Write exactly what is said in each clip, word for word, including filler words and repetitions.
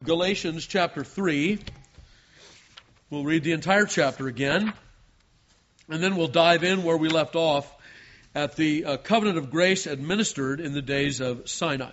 Galatians chapter three. We'll read the entire chapter again, and then we'll dive in where we left off at the uh, covenant of grace administered in the days of Sinai.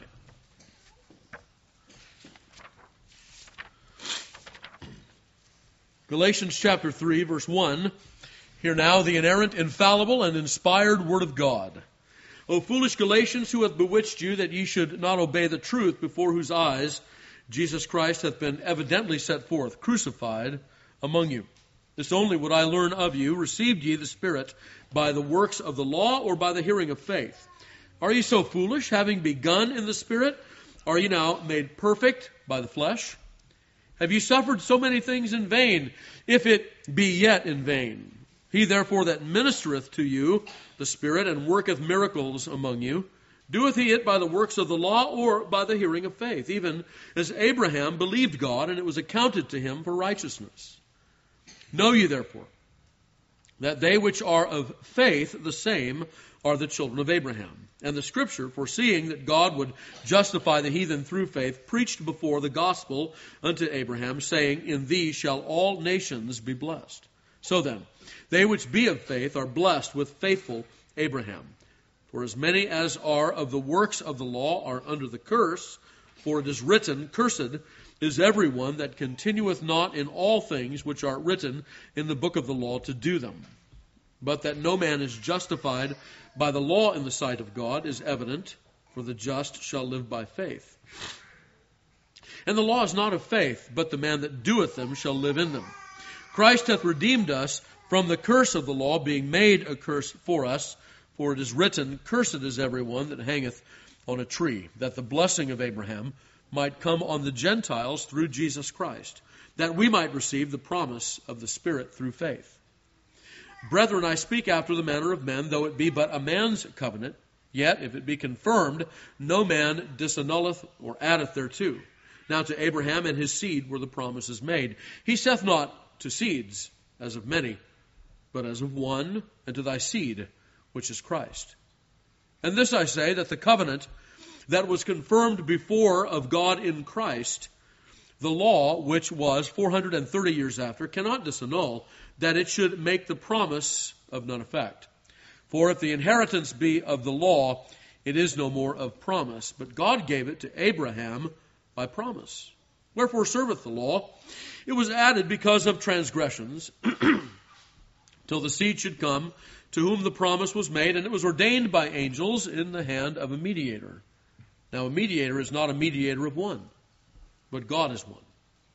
Galatians chapter three, verse one. Hear now the inerrant, infallible, and inspired word of God. O foolish Galatians, who hath bewitched you that ye should not obey the truth, before whose eyes Jesus Christ hath been evidently set forth, crucified among you. This only would I learn of you. Received ye the Spirit by the works of the law, or by the hearing of faith? Are ye so foolish, having begun in the Spirit? Are ye now made perfect by the flesh? Have you suffered so many things in vain, if it be yet in vain? He therefore that ministereth to you the Spirit, and worketh miracles among you, doeth he it by the works of the law, or by the hearing of faith? Even as Abraham believed God, and it was accounted to him for righteousness. Know ye therefore that they which are of faith, the same are the children of Abraham. And the Scripture, foreseeing that God would justify the heathen through faith, preached before the gospel unto Abraham, saying, In thee shall all nations be blessed. So then, they which be of faith are blessed with faithful Abraham. For as many as are of the works of the law are under the curse, for it is written, Cursed is every one that continueth not in all things which are written in the book of the law to do them. But that no man is justified by the law in the sight of God is evident, for the just shall live by faith. And the law is not of faith, but the man that doeth them shall live in them. Christ hath redeemed us from the curse of the law, being made a curse for us. For it is written, Cursed is every one that hangeth on a tree, that the blessing of Abraham might come on the Gentiles through Jesus Christ, that we might receive the promise of the Spirit through faith. Brethren, I speak after the manner of men, though it be but a man's covenant, yet if it be confirmed, no man disannulleth or addeth thereto. Now to Abraham and his seed were the promises made. He saith not to seeds, as of many, but as of one, and to thy seed, which is Christ. And this I say, that the covenant that was confirmed before of God in Christ, the law, which was four hundred thirty years after, cannot disannul, that it should make the promise of none effect. For if the inheritance be of the law, it is no more of promise. But God gave it to Abraham by promise. Wherefore serveth the law? It was added because of transgressions, till the seed should come, to whom the promise was made, and it was ordained by angels in the hand of a mediator. Now a mediator is not a mediator of one, but God is one.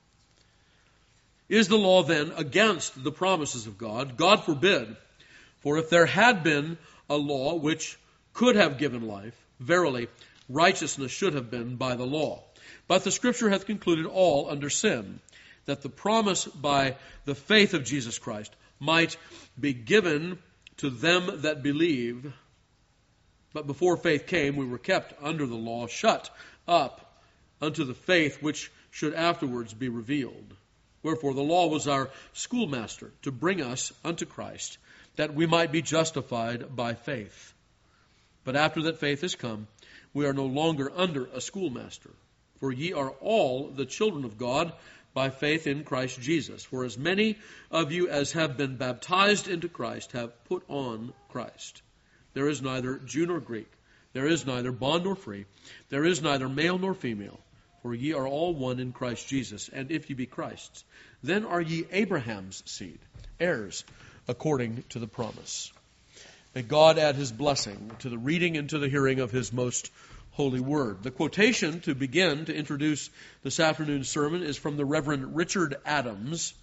Is the law then against the promises of God? God forbid. For if there had been a law which could have given life, verily righteousness should have been by the law. But the Scripture hath concluded all under sin, that the promise by the faith of Jesus Christ might be given to them that believe. But before faith came, we were kept under the law, shut up unto the faith which should afterwards be revealed. Wherefore the law was our schoolmaster to bring us unto Christ, that we might be justified by faith. But after that faith is come, we are no longer under a schoolmaster. For ye are all the children of God by faith in Christ Jesus. For as many of you as have been baptized into Christ have put on Christ. There is neither Jew nor Greek. There is neither bond nor free. There is neither male nor female. For ye are all one in Christ Jesus. And if ye be Christ's, then are ye Abraham's seed, heirs according to the promise. May God add his blessing to the reading and to the hearing of his most holy word. The quotation to begin to introduce this afternoon's sermon is from the Reverend Richard Adams.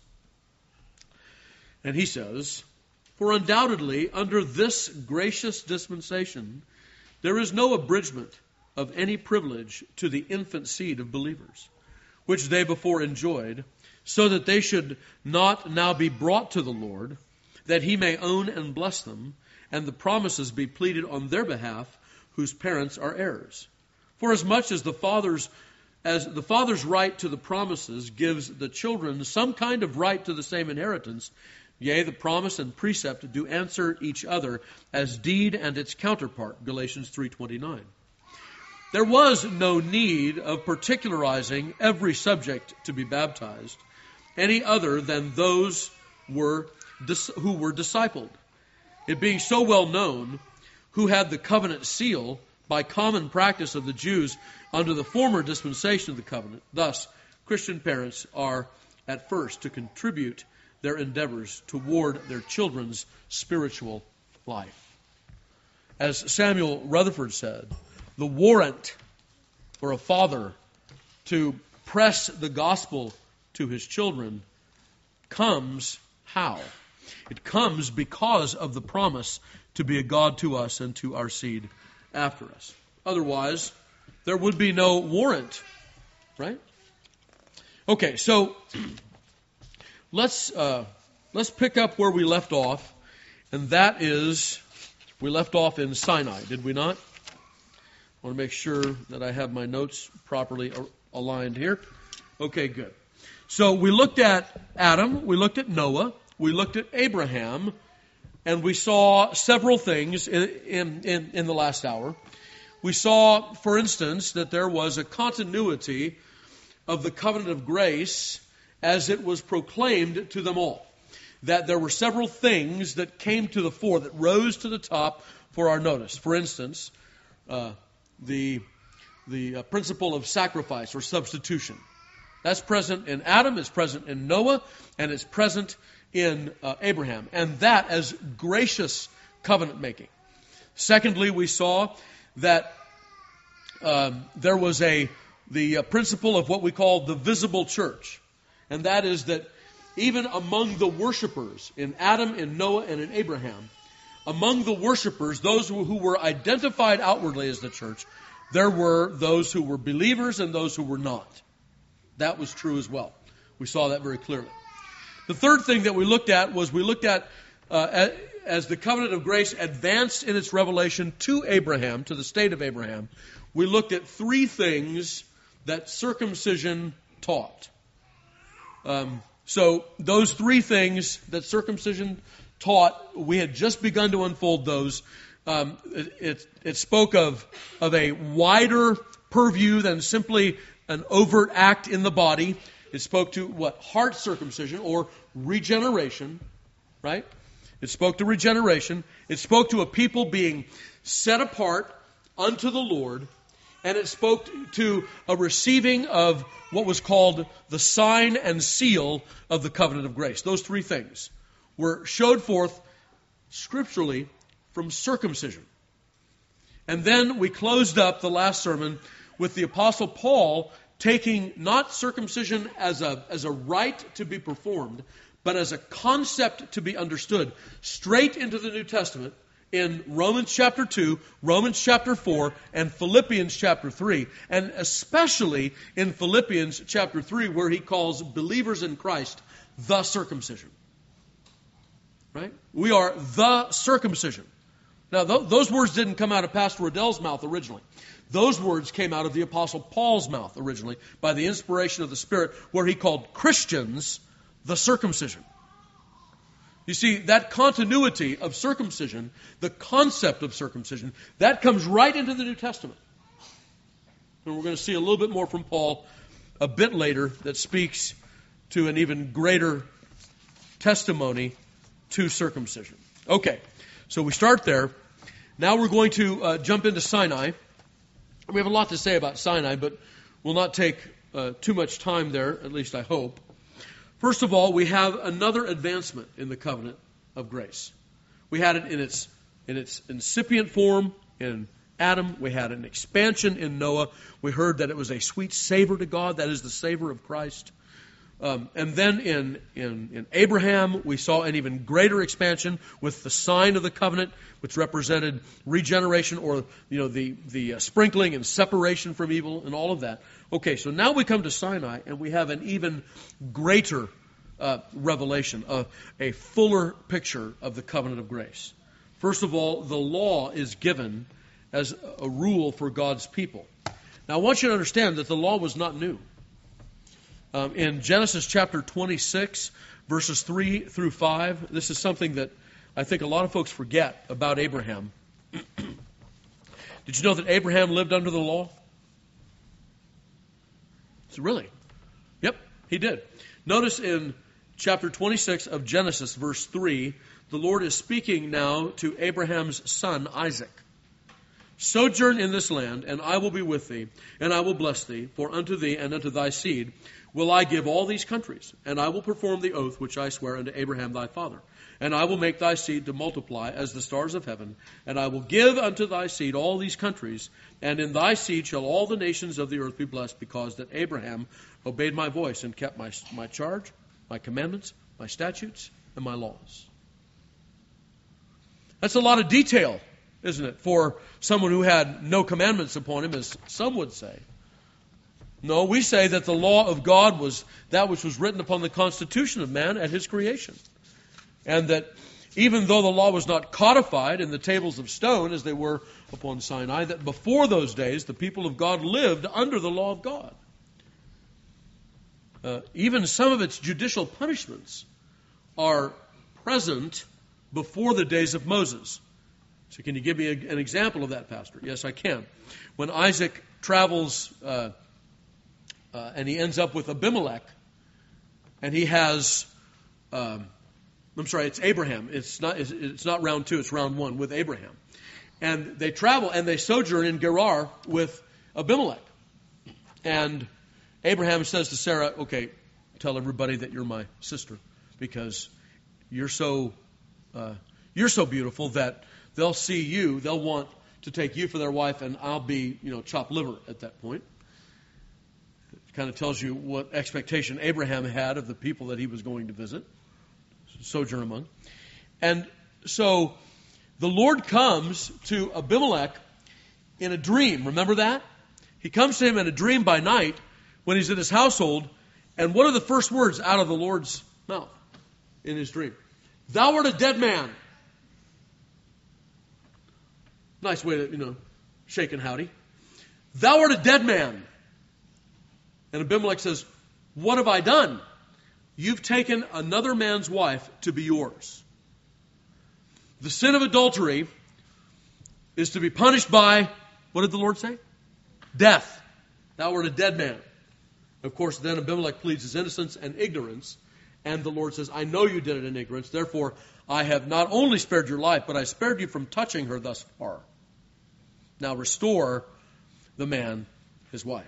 And he says, For undoubtedly, under this gracious dispensation, there is no abridgment of any privilege to the infant seed of believers, which they before enjoyed, so that they should not now be brought to the Lord, that he may own and bless them, and the promises be pleaded on their behalf, whose parents are heirs. For as much as the father's as the father's right to the promises gives the children some kind of right to the same inheritance, yea, the promise and precept do answer each other as deed and its counterpart, Galatians three twenty-nine. There was no need of particularizing every subject to be baptized, any other than those were who were discipled. It being so well known who had the covenant seal by common practice of the Jews under the former dispensation of the covenant. Thus, Christian parents are at first to contribute their endeavors toward their children's spiritual life. As Samuel Rutherford said, the warrant for a father to press the gospel to his children comes how? It comes because of the promise to be a God to us and to our seed after us. Otherwise, there would be no warrant, right? Okay, so let's uh, let's pick up where we left off, and that is we left off in Sinai, did we not? I want to make sure that I have my notes properly aligned here. Okay, good. So we looked at Adam, we looked at Noah, we looked at Abraham, and we saw several things in, in, in, in the last hour. We saw, for instance, that there was a continuity of the covenant of grace as it was proclaimed to them all. That there were several things that came to the fore, that rose to the top for our notice. For instance, uh, the, the uh, principle of sacrifice or substitution. That's present in Adam, it's present in Noah, and it's present in uh, Abraham. And that as gracious covenant making. Secondly, we saw that um, there was a the uh, principle of what we call the visible church. And that is that even among the worshipers in Adam, in Noah, and in Abraham, among the worshipers, those who, who were identified outwardly as the church, there were those who were believers and those who were not. That was true as well. We saw that very clearly. The third thing that we looked at was we looked at uh, as the covenant of grace advanced in its revelation to Abraham, to the state of Abraham, we looked at three things that circumcision taught. Um, so those three things that circumcision taught, we had just begun to unfold those. Um, it, it, it spoke of, of a wider purview than simply an overt act in the body. It spoke to what? Heart circumcision or regeneration, right? It spoke to regeneration. It spoke to a people being set apart unto the Lord. And it spoke to a receiving of what was called the sign and seal of the covenant of grace. Those three things were showed forth scripturally from circumcision. And then we closed up the last sermon with the Apostle Paul taking not circumcision as a, as a rite to be performed, but as a concept to be understood straight into the New Testament in Romans chapter two, Romans chapter four, and Philippians chapter three, and especially in Philippians chapter three, where he calls believers in Christ the circumcision. Right? We are the circumcision. Now, th- those words didn't come out of Pastor Riddell's mouth originally. Those words came out of the Apostle Paul's mouth originally by the inspiration of the Spirit, where he called Christians the circumcision. You see, that continuity of circumcision, the concept of circumcision, that comes right into the New Testament. And we're going to see a little bit more from Paul a bit later that speaks to an even greater testimony to circumcision. Okay, so we start there. Now we're going to uh, jump into Sinai. We have a lot to say about Sinai, but we'll not take uh, too much time there, at least I hope. First of all, we have another advancement in the covenant of grace. We had it in its in its incipient form in Adam. We had an expansion in Noah. We heard that it was a sweet savor to God. That is the savor of Christ. Um, and then in, in, in Abraham, we saw an even greater expansion with the sign of the covenant, which represented regeneration or you know the, the uh, sprinkling and separation from evil and all of that. Okay, so now we come to Sinai and we have an even greater uh, revelation, uh, a fuller picture of the covenant of grace. First of all, the law is given as a rule for God's people. Now I want you to understand that the law was not new. Um, in Genesis chapter twenty-six, verses three through five, this is something that I think a lot of folks forget about Abraham. Did you know that Abraham lived under the law? really? Yep, he did. Notice in chapter twenty-six of Genesis, verse three, the Lord is speaking now to Abraham's son, Isaac. Sojourn in this land, and I will be with thee, and I will bless thee, for unto thee and unto thy seed will I give all these countries, and I will perform the oath which I swear unto Abraham thy father. And I will make thy seed to multiply as the stars of heaven, and I will give unto thy seed all these countries, and in thy seed shall all the nations of the earth be blessed, because that Abraham obeyed my voice and kept my, my charge, my commandments, my statutes, and my laws. That's a lot of detail, isn't it, for someone who had no commandments upon him, as some would say. No, we say that the law of God was that which was written upon the constitution of man at his creation. And that even though the law was not codified in the tables of stone as they were upon Sinai, that before those days the people of God lived under the law of God. Uh, even some of its judicial punishments are present before the days of Moses. So can you give me a, an example of that, Pastor? Yes, I can. When Isaac travels uh, uh, and he ends up with Abimelech, and he has... Um, I'm sorry, it's Abraham. It's not, it's not round two, it's round one with Abraham. And they travel and they sojourn in Gerar with Abimelech. And Abraham says to Sarah, okay, tell everybody that you're my sister, because you're so uh, you're so beautiful that they'll see you, they'll want to take you for their wife, and I'll be, you know, chopped liver at that point. It kind of tells you what expectation Abraham had of the people that he was going to visit. Sojourn among. And so the Lord comes to Abimelech in a dream. Remember that? He comes to him in a dream by night when he's in his household. And what are the first words out of the Lord's mouth in his dream? Thou art a dead man. Nice way to, you know, shake and howdy. Thou art a dead man. And Abimelech says, what have I done? You've taken another man's wife to be yours. The sin of adultery is to be punished by, what did the Lord say? Death. Thou art a dead man. Of course, then Abimelech pleads his innocence and ignorance, and the Lord says, I know you did it in ignorance, therefore I have not only spared your life, but I spared you from touching her thus far. Now restore the man his wife.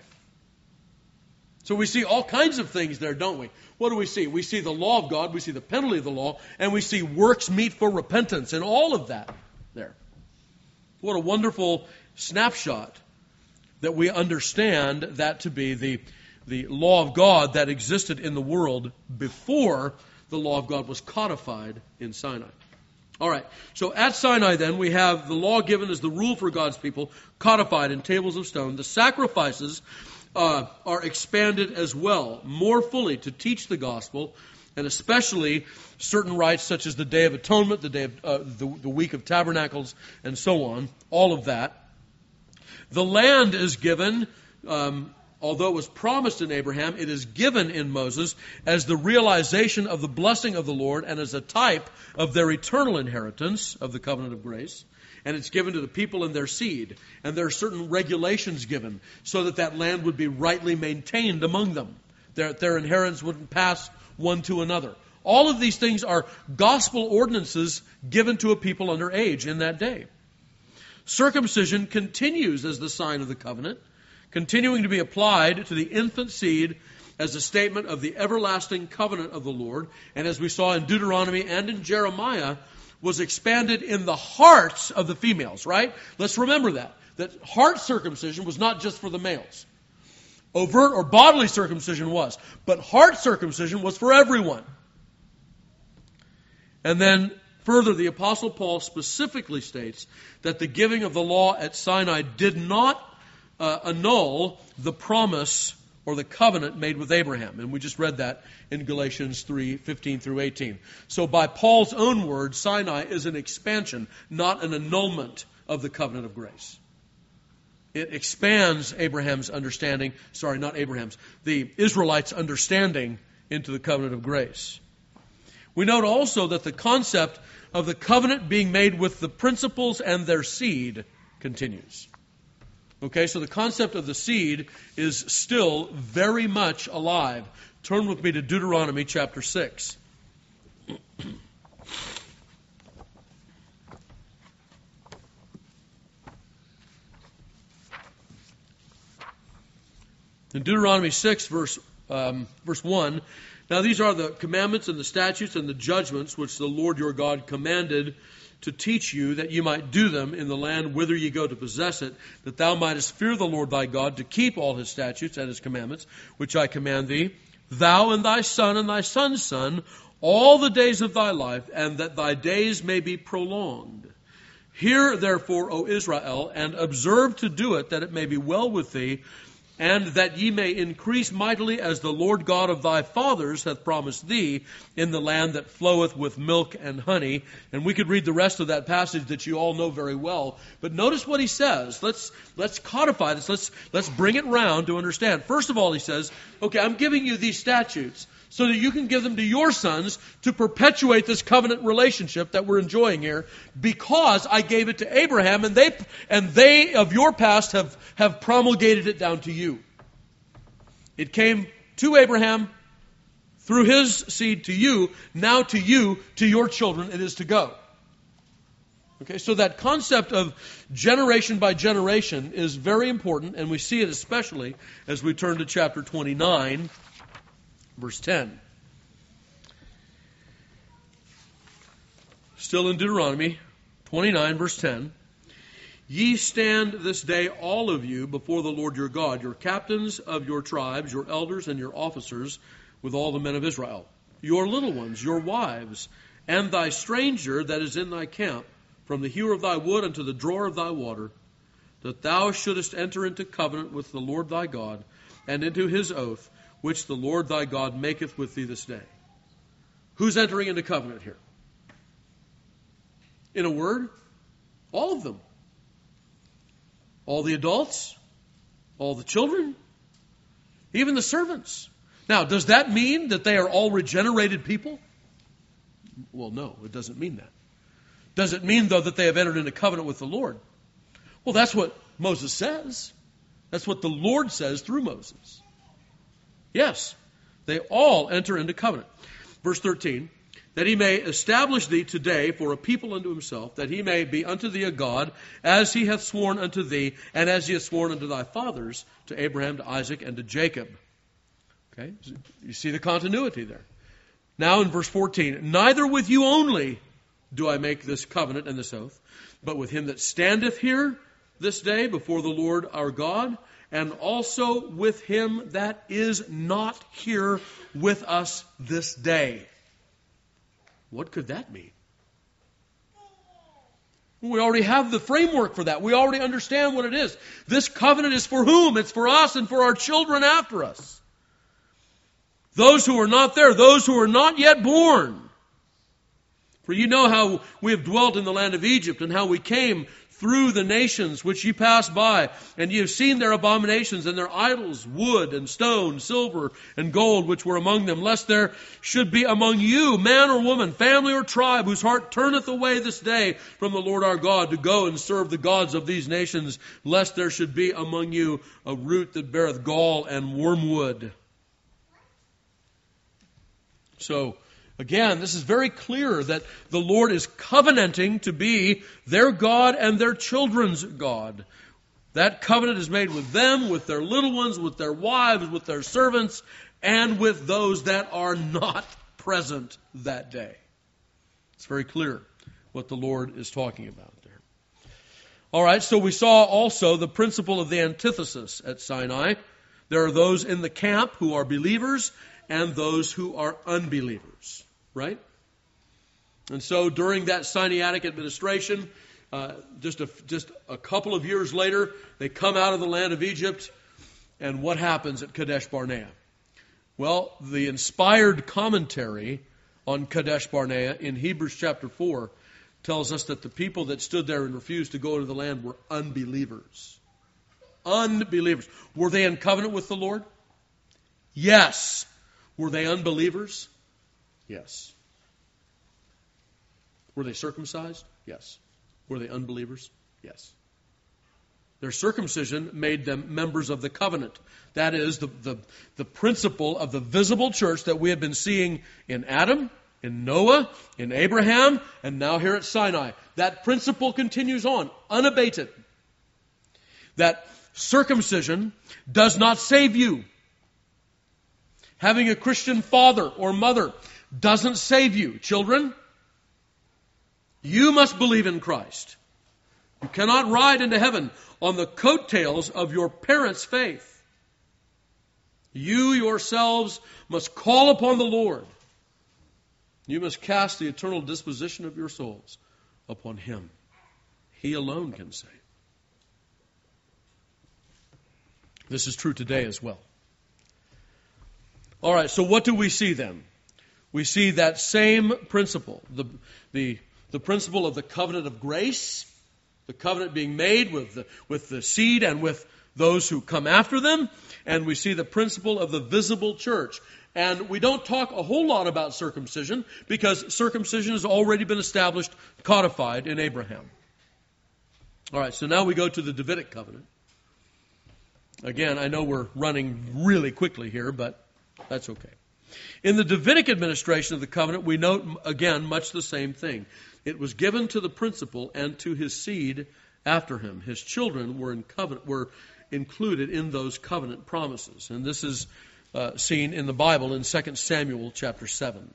So we see all kinds of things there, don't we? What do we see? We see the law of God, we see the penalty of the law, and we see works meet for repentance, and all of that there. What a wonderful snapshot that we understand that to be the, the law of God that existed in the world before the law of God was codified in Sinai. All right, so at Sinai then we have the law given as the rule for God's people, codified in tables of stone. The sacrifices Uh, are expanded as well, more fully to teach the gospel, and especially certain rites such as the Day of Atonement, the day of uh, the, the Week of Tabernacles, and so on. All of that. The land is given, um, although it was promised in Abraham, it is given in Moses as the realization of the blessing of the Lord and as a type of their eternal inheritance of the covenant of grace. And it's given to the people and their seed. And there are certain regulations given so that that land would be rightly maintained among them. Their, their inheritance wouldn't pass one to another. All of these things are gospel ordinances given to a people under age in that day. Circumcision continues as the sign of the covenant, continuing to be applied to the infant seed as a statement of the everlasting covenant of the Lord. And as we saw in Deuteronomy and in Jeremiah, was expanded in the hearts of the females, right? Let's remember that. That heart circumcision was not just for the males. Overt or bodily circumcision was. But heart circumcision was for everyone. And then further, the Apostle Paul specifically states that the giving of the law at Sinai did not uh, annul the promise or the covenant made with Abraham. And we just read that in Galatians three, fifteen through eighteen. So by Paul's own words, Sinai is an expansion, not an annulment of the covenant of grace. It expands Abraham's understanding, sorry, not Abraham's, the Israelites' understanding into the covenant of grace. We note also that the concept of the covenant being made with the principles and their seed continues. Okay, so the concept of the seed is still very much alive. Turn with me to Deuteronomy chapter six. In Deuteronomy six, verse, um, verse one, now these are the commandments and the statutes and the judgments which the Lord your God commanded to teach you, that you might do them in the land whither ye go to possess it, that thou mightest fear the Lord thy God, to keep all his statutes and his commandments, which I command thee, thou and thy son and thy son's son, all the days of thy life, and that thy days may be prolonged. Hear therefore, O Israel, and observe to do it, that it may be well with thee, and that ye may increase mightily, as the Lord God of thy fathers hath promised thee, in the land that floweth with milk and honey. And we could read the rest of that passage that you all know very well. But notice what he says. Let's let's codify this. Let's let's bring it round to understand. First of all, he says, okay, I'm giving you these statutes so that you can give them to your sons to perpetuate this covenant relationship that we're enjoying here, because I gave it to Abraham, and they and they of your past have, have promulgated it down to you. It came to Abraham, through his seed to you, now to you, to your children it is to go. Okay, so that concept of generation by generation is very important, and we see it especially as we turn to chapter twenty-nine, verse ten. Still in Deuteronomy twenty-nine, verse ten. Ye stand this day, all of you, before the Lord your God, your captains of your tribes, your elders and your officers, with all the men of Israel, your little ones, your wives, and thy stranger that is in thy camp, from the hewer of thy wood unto the drawer of thy water, that thou shouldest enter into covenant with the Lord thy God, and into his oath, which the Lord thy God maketh with thee this day. Who's entering into covenant here? In a word, all of them. All the adults, all the children, even the servants. Now, does that mean that they are all regenerated people? Well, no, it doesn't mean that. Does it mean, though, that they have entered into covenant with the Lord? Well, that's what Moses says. That's what the Lord says through Moses. Yes, they all enter into covenant. Verse thirteen, that he may establish thee today for a people unto himself, that he may be unto thee a God, as he hath sworn unto thee, and as he hath sworn unto thy fathers, to Abraham, to Isaac, and to Jacob. Okay, you see the continuity there. Now in verse fourteen, neither with you only do I make this covenant and this oath, but with him that standeth here this day before the Lord our God, and also with him that is not here with us this day. What could that mean? We already have the framework for that. We already understand what it is. This covenant is for whom? It's for us and for our children after us. Those who are not there, those who are not yet born. For you know how we have dwelt in the land of Egypt, and how we came through the nations which ye passed by, and ye have seen their abominations and their idols, wood and stone, silver and gold, which were among them, lest there should be among you man or woman, family or tribe, whose heart turneth away this day from the Lord our God, to go and serve the gods of these nations, lest there should be among you a root that beareth gall and wormwood. So, again, this is very clear that the Lord is covenanting to be their God and their children's God. That covenant is made with them, with their little ones, with their wives, with their servants, and with those that are not present that day. It's very clear what the Lord is talking about there. All right, so we saw also the principle of the antithesis at Sinai. There are those in the camp who are believers and those who are unbelievers. Right? And so during that Sinaitic administration, uh, just, a, just a couple of years later, they come out of the land of Egypt, and what happens at Kadesh Barnea? Well, the inspired commentary on Kadesh Barnea in Hebrews chapter four tells us that the people that stood there and refused to go into the land were unbelievers. Unbelievers. Were they in covenant with the Lord? Yes. Were they unbelievers? Yes. Were they circumcised? Yes. Were they unbelievers? Yes. Their circumcision made them members of the covenant. That is the, the, the principle of the visible church that we have been seeing in Adam, in Noah, in Abraham, and now here at Sinai. That principle continues on, unabated. That circumcision does not save you. Having a Christian father or mother doesn't save you. Children, you must believe in Christ. You cannot ride into heaven on the coattails of your parents' faith. You yourselves must call upon the Lord. You must cast the eternal disposition of your souls upon Him. He alone can save. This is true today as well. All right, so what do we see then? We see that same principle, the, the, the principle of the covenant of grace, the covenant being made with the, with the seed and with those who come after them, and we see the principle of the visible church. And we don't talk a whole lot about circumcision because circumcision has already been established, codified in Abraham. All right, so now we go to the Davidic covenant. Again, I know we're running really quickly here, but that's okay. In the Davidic administration of the covenant, we note, again, much the same thing. It was given to the principal and to his seed after him. His children were in covenant, were included in those covenant promises. And this is uh, seen in the Bible in Second Samuel chapter seven.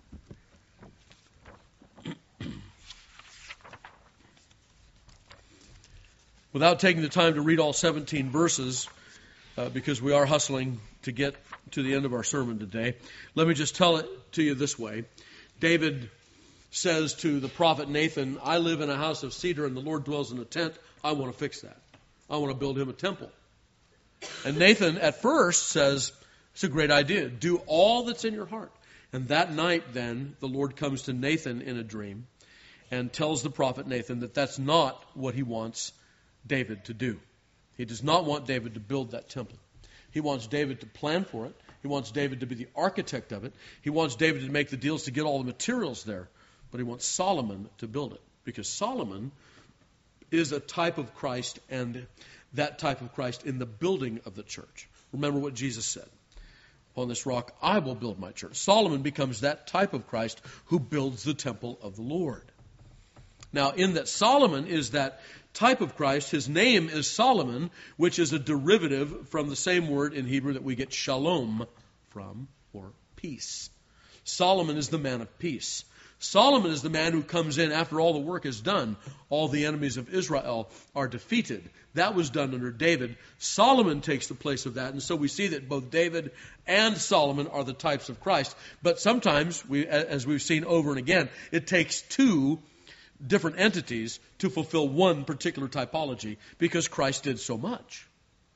Without taking the time to read all seventeen verses, uh, because we are hustling to get to the end of our sermon today, let me just tell it to you this way. David says to the prophet Nathan, I live in a house of cedar and the Lord dwells in a tent. I want to fix that. I want to build him a temple. And Nathan at first says, it's a great idea. Do all that's in your heart. And that night then, the Lord comes to Nathan in a dream and tells the prophet Nathan that that's not what he wants David to do. He does not want David to build that temple. He wants David to plan for it. He wants David to be the architect of it. He wants David to make the deals to get all the materials there. But he wants Solomon to build it. Because Solomon is a type of Christ, and that type of Christ in the building of the church. Remember what Jesus said. On this rock I will build my church. Solomon becomes that type of Christ who builds the temple of the Lord. Now, in that Solomon is that type of Christ, his name is Solomon, which is a derivative from the same word in Hebrew that we get shalom from, or peace. Solomon is the man of peace. Solomon is the man who comes in after all the work is done. All the enemies of Israel are defeated. That was done under David. Solomon takes the place of that. And so we see that both David and Solomon are the types of Christ. But sometimes, we, as we've seen over and again, it takes two different entities to fulfill one particular typology because Christ did so much.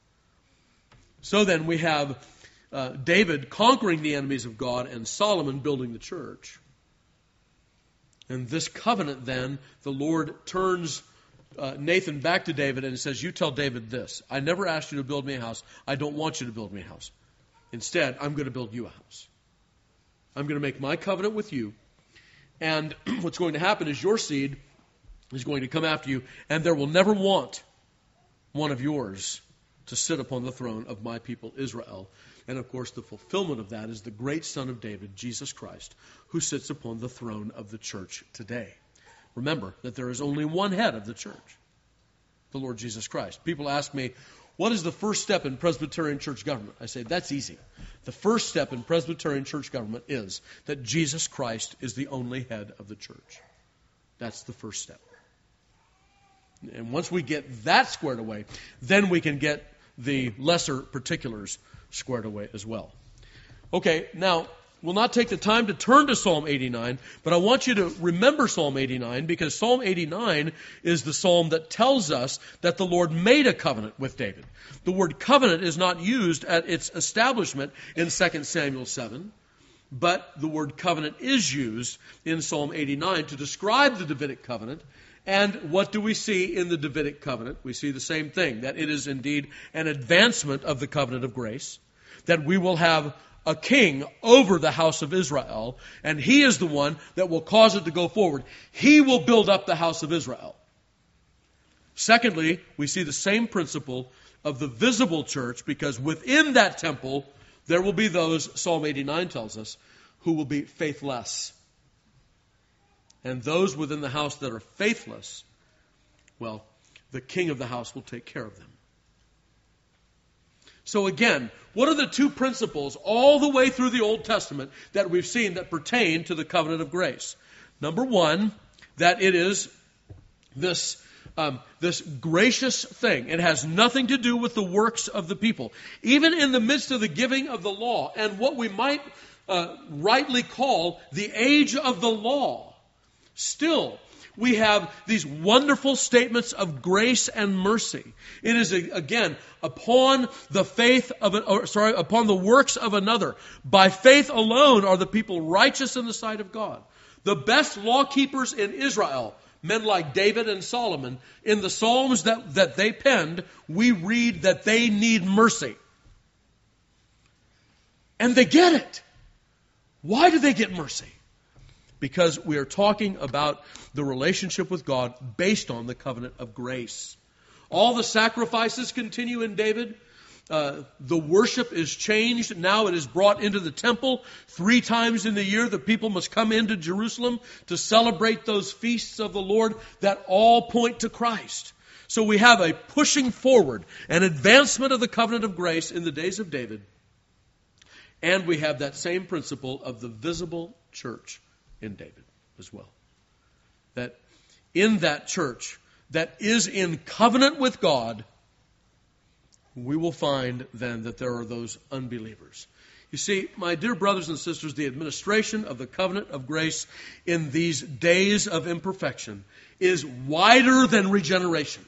So then we have uh, David conquering the enemies of God and Solomon building the church. And this covenant then, the Lord turns uh, Nathan back to David and says, you tell David this, I never asked you to build me a house. I don't want you to build me a house. Instead, I'm going to build you a house. I'm going to make my covenant with you. And what's going to happen is your seed is going to come after you, and there will never want one of yours to sit upon the throne of my people Israel. And of course, the fulfillment of that is the great Son of David, Jesus Christ, who sits upon the throne of the church today. Remember that there is only one head of the church, the Lord Jesus Christ. People ask me, what is the first step in Presbyterian church government? I say, that's easy. The first step in Presbyterian church government is that Jesus Christ is the only head of the church. That's the first step. And once we get that squared away, then we can get the lesser particulars squared away as well. Okay, now, we'll not take the time to turn to Psalm eighty-nine, but I want you to remember Psalm eighty-nine because Psalm eighty-nine is the psalm that tells us that the Lord made a covenant with David. The word covenant is not used at its establishment in Second Samuel seven, but the word covenant is used in Psalm eighty-nine to describe the Davidic covenant. And what do we see in the Davidic covenant? We see the same thing, that it is indeed an advancement of the covenant of grace, that we will have a king over the house of Israel, and he is the one that will cause it to go forward. He will build up the house of Israel. Secondly, we see the same principle of the visible church, because within that temple, there will be those, Psalm eighty-nine tells us, who will be faithless. And those within the house that are faithless, well, the king of the house will take care of them. So again, what are the two principles all the way through the Old Testament that we've seen that pertain to the covenant of grace? Number one, that it is this, um, this gracious thing. It has nothing to do with the works of the people. Even in the midst of the giving of the law and what we might uh, rightly call the age of the law, still, we have these wonderful statements of grace and mercy. It is, again, upon the faith of, an, or, sorry, upon the works of another. By faith alone are the people righteous in the sight of God. The best law keepers in Israel, men like David and Solomon, in the Psalms that, that they penned, we read that they need mercy. And they get it. Why do they get mercy? Because we are talking about the relationship with God based on the covenant of grace. All the sacrifices continue in David. Uh, the worship is changed. Now it is brought into the temple. Three times in the year the people must come into Jerusalem to celebrate those feasts of the Lord that all point to Christ. So we have a pushing forward, an advancement of the covenant of grace in the days of David. And we have that same principle of the visible church in David as well. That in that church that is in covenant with God, we will find then that there are those unbelievers. You see, my dear brothers and sisters, the administration of the covenant of grace in these days of imperfection is wider than regeneration.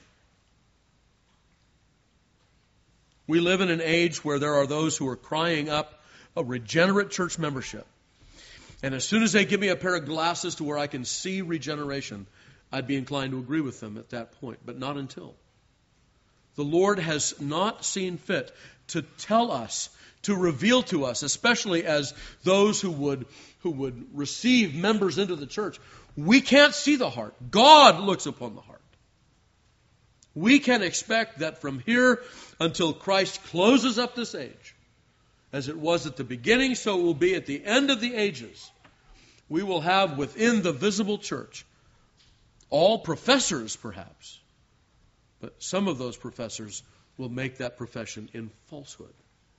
We live in an age where there are those who are crying up a regenerate church membership. And as soon as they give me a pair of glasses to where I can see regeneration, I'd be inclined to agree with them at that point, but not until. The Lord has not seen fit to tell us, to reveal to us, especially as those who would, who would receive members into the church. We can't see the heart. God looks upon the heart. We can expect that from here until Christ closes up this age, as it was at the beginning, so it will be at the end of the ages, we will have within the visible church all professors, perhaps, but some of those professors will make that profession in falsehood.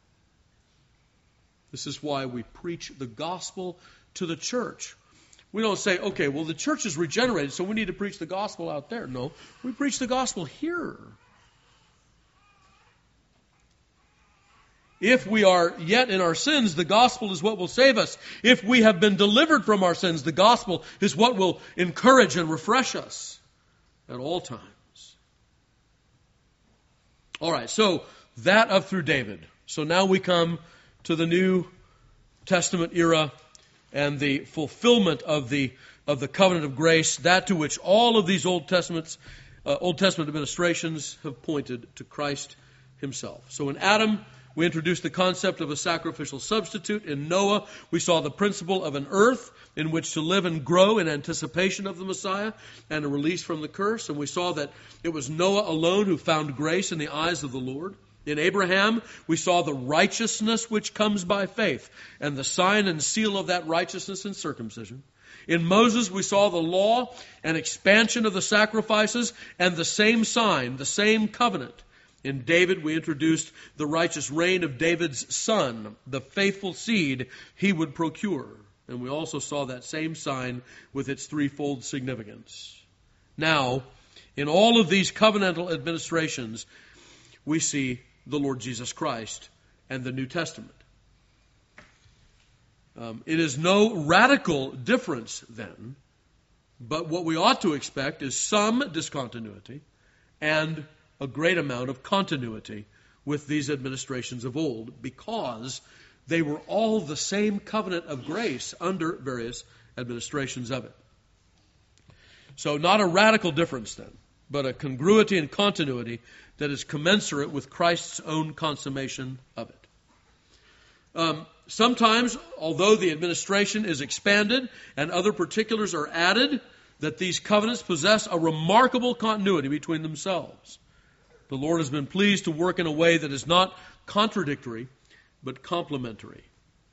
This is why we preach the gospel to the church. We don't say, okay, well, the church is regenerated, so we need to preach the gospel out there. No, we preach the gospel here. If we are yet in our sins, the gospel is what will save us. If we have been delivered from our sins, the gospel is what will encourage and refresh us at all times. All right, so that up through David. So now we come to the New Testament era and the fulfillment of the of the covenant of grace, that to which all of these Old Testaments, uh, Old Testament administrations have pointed to Christ Himself. So in Adam, we introduced the concept of a sacrificial substitute. In Noah, we saw the principle of an earth in which to live and grow in anticipation of the Messiah and a release from the curse. And we saw that it was Noah alone who found grace in the eyes of the Lord. In Abraham, we saw the righteousness which comes by faith and the sign and seal of that righteousness in circumcision. In Moses, we saw the law and expansion of the sacrifices and the same sign, the same covenant. In David, we introduced the righteous reign of David's son, the faithful seed he would procure. And we also saw that same sign with its threefold significance. Now, in all of these covenantal administrations, we see the Lord Jesus Christ and the New Testament. Um, it is no radical difference then, but what we ought to expect is some discontinuity and a great amount of continuity with these administrations of old, because they were all the same covenant of grace under various administrations of it. So not a radical difference then, but a congruity and continuity that is commensurate with Christ's own consummation of it. Um, sometimes, although the administration is expanded and other particulars are added, that these covenants possess a remarkable continuity between themselves. The Lord has been pleased to work in a way that is not contradictory, but complementary.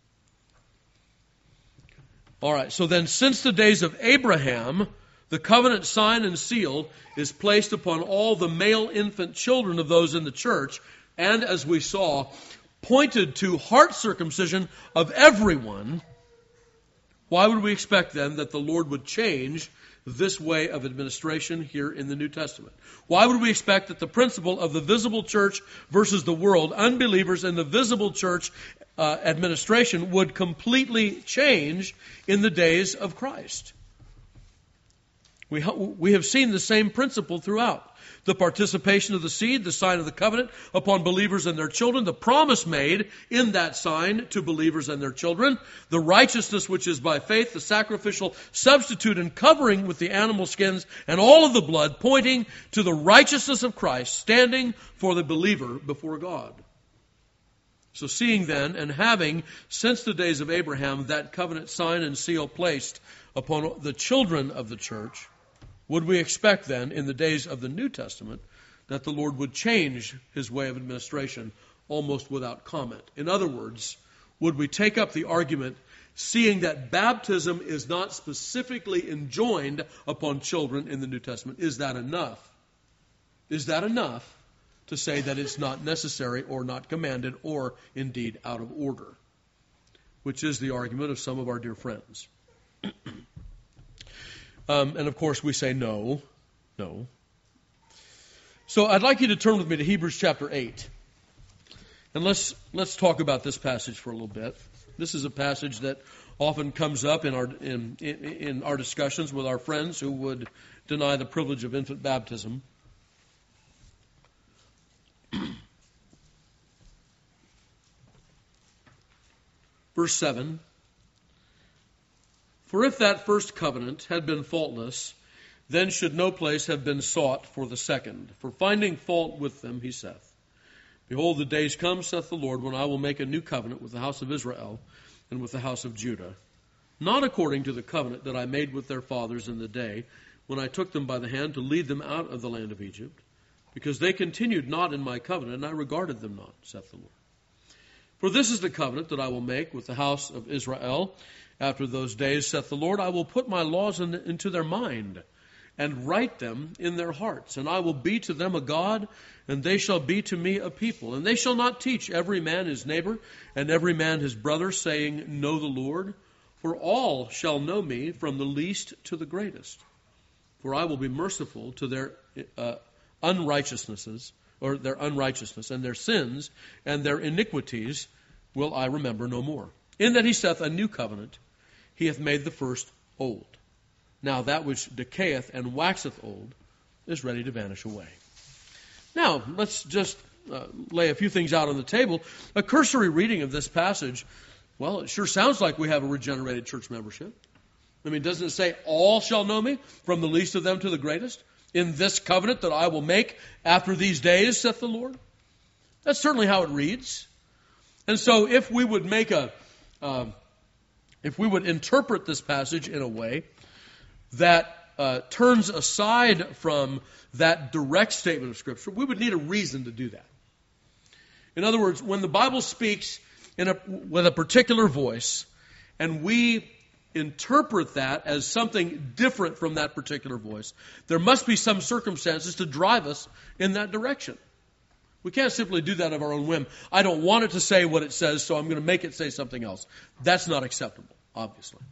All right, so then since the days of Abraham, the covenant sign and seal is placed upon all the male infant children of those in the church, and as we saw, pointed to heart circumcision of everyone. Why would we expect then that the Lord would change this way of administration here in the New Testament? Why would we expect that the principle of the visible church versus the world, unbelievers in the visible church uh, administration, would completely change in the days of Christ? We, ha- we have seen the same principle throughout. The participation of the seed, the sign of the covenant, upon believers and their children, the promise made in that sign to believers and their children, the righteousness which is by faith, the sacrificial substitute and covering with the animal skins and all of the blood, pointing to the righteousness of Christ, standing for the believer before God. So seeing then, and having, since the days of Abraham, that covenant sign and seal placed upon the children of the church, would we expect then, in the days of the New Testament, that the Lord would change his way of administration almost without comment? In other words, would we take up the argument, seeing that baptism is not specifically enjoined upon children in the New Testament, is that enough? Is that enough to say that it's not necessary or not commanded or indeed out of order? Which is the argument of some of our dear friends. Um, and of course we say no, no. So I'd like you to turn with me to Hebrews chapter eight. And let's let's talk about this passage for a little bit. This is a passage that often comes up in our in, in, in our discussions with our friends who would deny the privilege of infant baptism. Verse seven. For if that first covenant had been faultless, then should no place have been sought for the second. For finding fault with them, he saith, Behold, the days come, saith the Lord, when I will make a new covenant with the house of Israel and with the house of Judah, not according to the covenant that I made with their fathers in the day when I took them by the hand to lead them out of the land of Egypt, because they continued not in my covenant, and I regarded them not, saith the Lord. For this is the covenant that I will make with the house of Israel. After those days, saith the Lord, I will put my laws in, into their mind, and write them in their hearts. And I will be to them a God, and they shall be to me a people. And they shall not teach every man his neighbor, and every man his brother, saying, Know the Lord. For all shall know me, from the least to the greatest. For I will be merciful to their uh, unrighteousnesses, or their unrighteousness, and their sins, and their iniquities will I remember no more. In that he saith a new covenant, he hath made the first old. Now that which decayeth and waxeth old is ready to vanish away. Now, let's just uh, lay a few things out on the table. A cursory reading of this passage, well, it sure sounds like we have a regenerated church membership. I mean, doesn't it say, all shall know me, from the least of them to the greatest, in this covenant that I will make after these days, saith the Lord? That's certainly how it reads. And so if we would make a uh, If we would interpret this passage in a way that uh, turns aside from that direct statement of Scripture, we would need a reason to do that. In other words, when the Bible speaks in a, with a particular voice, and we interpret that as something different from that particular voice, there must be some circumstances to drive us in that direction. We can't simply do that of our own whim. I don't want it to say what it says, so I'm going to make it say something else. That's not acceptable, obviously.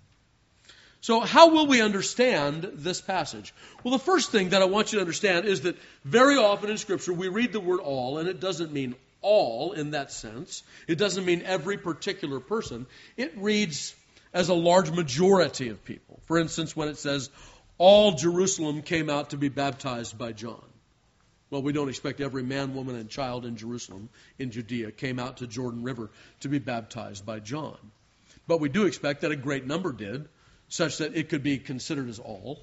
So how will we understand this passage? Well, the first thing that I want you to understand is that very often in Scripture we read the word all, and it doesn't mean all in that sense. It doesn't mean every particular person. It reads as a large majority of people. For instance, when it says, all Jerusalem came out to be baptized by John. Well, we don't expect every man, woman, and child in Jerusalem, in Judea, came out to Jordan River to be baptized by John. But we do expect that a great number did, such that it could be considered as all.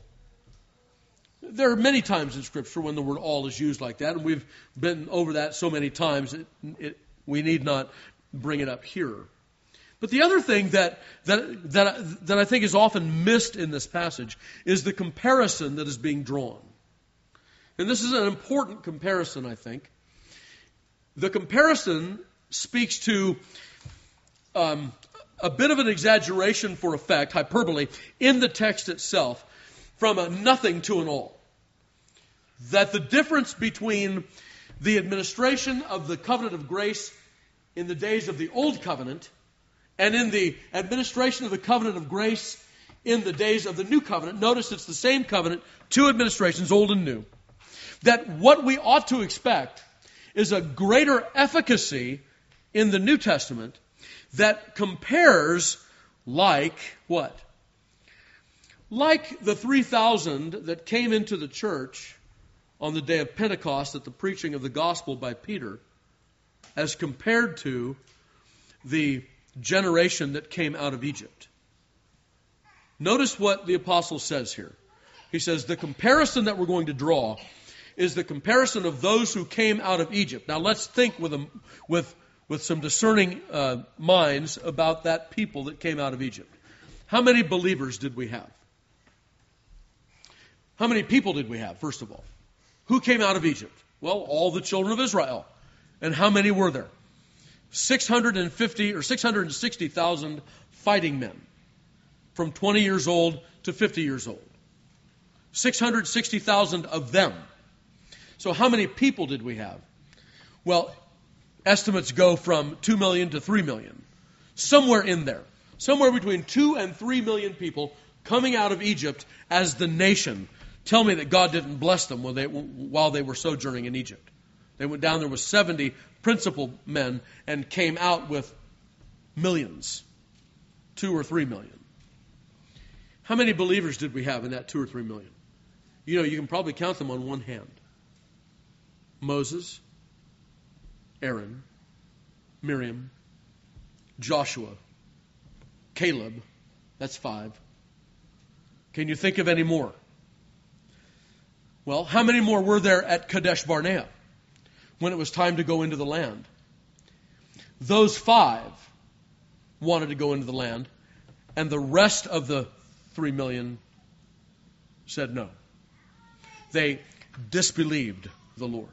There are many times in Scripture when the word all is used like that, and we've been over that so many times, it, it, we need not bring it up here. But the other thing that, that, that, that I think is often missed in this passage is the comparison that is being drawn. And this is an important comparison, I think. The comparison speaks to um, a bit of an exaggeration for effect, hyperbole, in the text itself, from a nothing to an all. That the difference between the administration of the covenant of grace in the days of the Old Covenant and in the administration of the covenant of grace in the days of the New Covenant, notice it's the same covenant, two administrations, old and new, that what we ought to expect is a greater efficacy in the New Testament that compares like what? Like the three thousand that came into the church on the day of Pentecost at the preaching of the gospel by Peter, as compared to the generation that came out of Egypt. Notice what the apostle says here. He says the comparison that we're going to draw is the comparison of those who came out of Egypt. Now let's think with a, with with some discerning uh, minds about that people that came out of Egypt. How many believers did we have? How many people did we have, first of all? Who came out of Egypt? Well, all the children of Israel. And how many were there? six hundred fifty or six hundred sixty thousand fighting men from twenty years old to fifty years old. six hundred sixty thousand of them. So how many people did we have? Well, estimates go from two million to three million. Somewhere in there. Somewhere between two and three million people coming out of Egypt as the nation. Tell me that God didn't bless them while they, while they were sojourning in Egypt. They went down there with seventy principal men and came out with millions. Two or three million. How many believers did we have in that two or three million? You know, you can probably count them on one hand. Moses, Aaron, Miriam, Joshua, Caleb. That's five. Can you think of any more? Well, how many more were there at Kadesh Barnea when it was time to go into the land? Those five wanted to go into the land, and the rest of the three million said no. They disbelieved the Lord.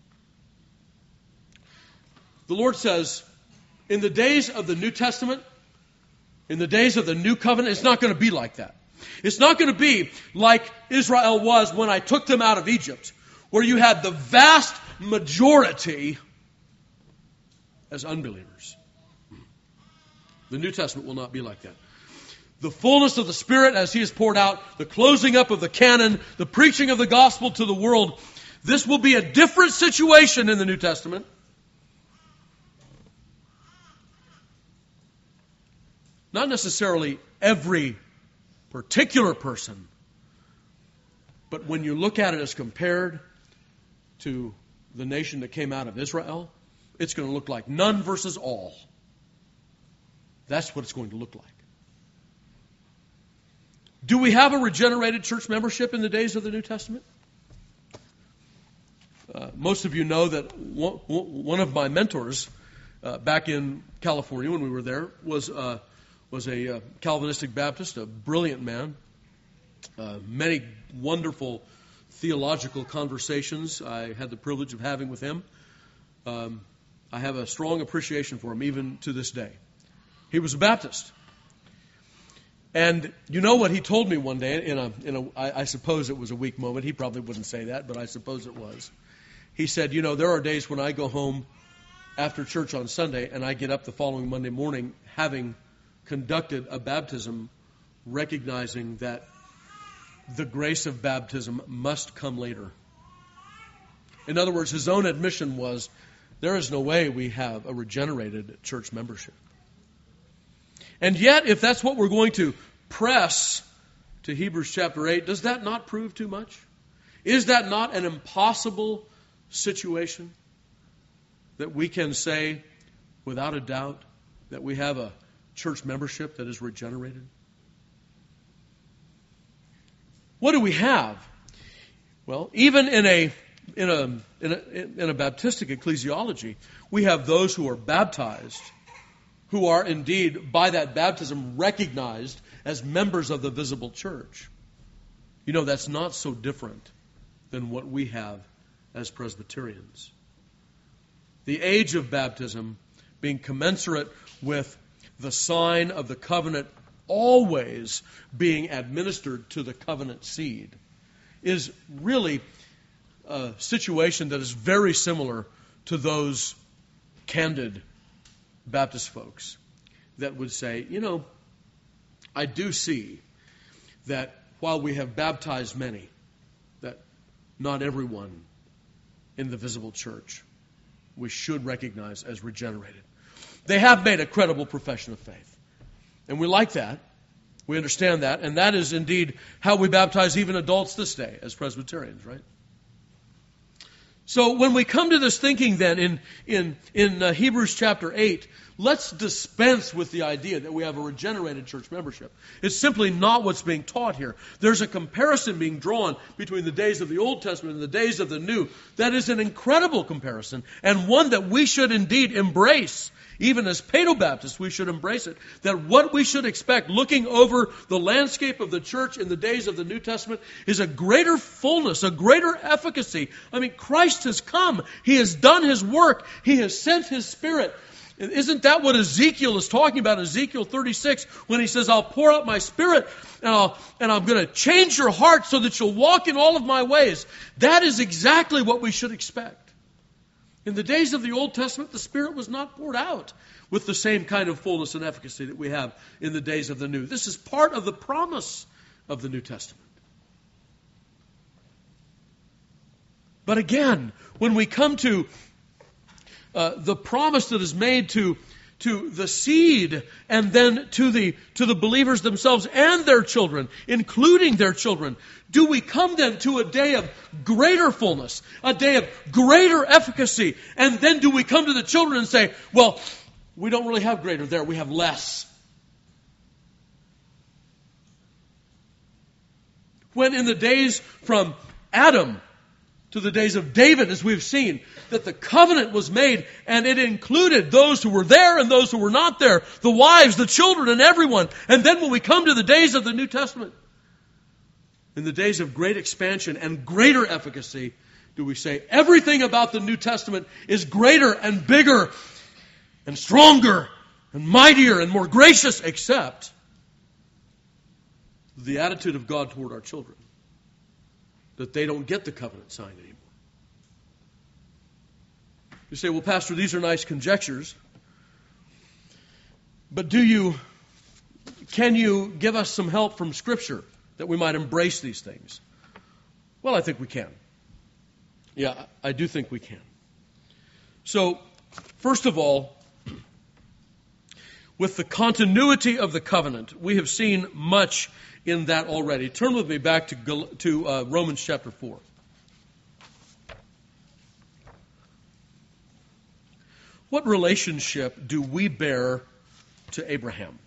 The Lord says, in the days of the New Testament, in the days of the New Covenant, it's not going to be like that. It's not going to be like Israel was when I took them out of Egypt, where you had the vast majority as unbelievers. The New Testament will not be like that. The fullness of the Spirit as He is poured out, the closing up of the canon, the preaching of the gospel to the world, this will be a different situation in the New Testament. Not necessarily every particular person, but when you look at it as compared to the nation that came out of Israel, it's going to look like none versus all. That's what it's going to look like. Do we have a regenerated church membership in the days of the New Testament? Uh, most of you know that one, one of my mentors uh, back in California when we were there was uh, was a uh, Calvinistic Baptist, a brilliant man. Uh, many wonderful theological conversations I had the privilege of having with him. Um, I have a strong appreciation for him even to this day. He was a Baptist. And you know what he told me one day, in a, in a, I, I suppose it was a weak moment. He probably wouldn't say that, but I suppose it was. He said, you know, there are days when I go home after church on Sunday and I get up the following Monday morning having conducted a baptism, recognizing that the grace of baptism must come later. In other words, his own admission was, there is no way we have a regenerated church membership. And yet, if that's what we're going to press to Hebrews chapter eight, does that not prove too much? Is that not an impossible situation that we can say without a doubt that we have a church membership that is regenerated? What do we have? Well, even in a in a in a in a Baptistic ecclesiology, we have those who are baptized who are indeed, by that baptism, recognized as members of the visible church. You know, that's not so different than what we have as Presbyterians. The age of baptism being commensurate with the sign of the covenant always being administered to the covenant seed is really a situation that is very similar to those candid Baptist folks that would say, you know, I do see that while we have baptized many, that not everyone in the visible church we should recognize as regenerated. They have made a credible profession of faith. And we like that. We understand that. And that is indeed how we baptize even adults this day as Presbyterians, right? So when we come to this thinking then in, in, in uh, Hebrews chapter eight, let's dispense with the idea that we have a regenerated church membership. It's simply not what's being taught here. There's a comparison being drawn between the days of the Old Testament and the days of the New. That is an incredible comparison, and one that we should indeed embrace. Even as Paedo-Baptists, we should embrace it. That what we should expect looking over the landscape of the church in the days of the New Testament is a greater fullness, a greater efficacy. I mean, Christ has come. He has done His work. He has sent His Spirit. Isn't that what Ezekiel is talking about? Ezekiel thirty-six, when he says, I'll pour out my Spirit and, I'll, and I'm going to change your heart so that you'll walk in all of my ways. That is exactly what we should expect. In the days of the Old Testament, the Spirit was not poured out with the same kind of fullness and efficacy that we have in the days of the New. This is part of the promise of the New Testament. But again, when we come to uh, the promise that is made to to the seed and then to the to the believers themselves and their children, including their children, do we come then to a day of greater fullness, a day of greater efficacy, and then do we come to the children and say, well, we don't really have greater there, we have less? When in the days from Adam to the days of David, as we've seen, that the covenant was made and it included those who were there and those who were not there, the wives, the children, and everyone. And then when we come to the days of the New Testament, in the days of great expansion and greater efficacy, do we say everything about the New Testament is greater and bigger and stronger and mightier and more gracious, except the attitude of God toward our children, that they don't get the covenant sign anymore. You say, well, Pastor, these are nice conjectures, but do you, can you give us some help from Scripture that we might embrace these things? Well, I think we can. Yeah, I do think we can. So, first of all, with the continuity of the covenant, we have seen much in that already. Turn with me back to, to uh, Romans chapter four. What relationship do we bear to Abraham?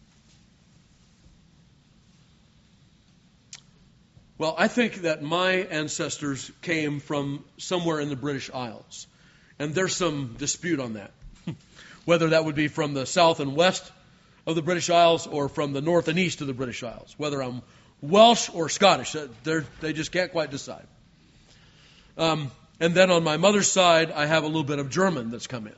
Well, I think that my ancestors came from somewhere in the British Isles. And there's some dispute on that. Whether that would be from the south and west of the British Isles or from the north and east of the British Isles. Whether I'm Welsh or Scottish, they just can't quite decide. Um, and then on my mother's side, I have a little bit of German that's come in.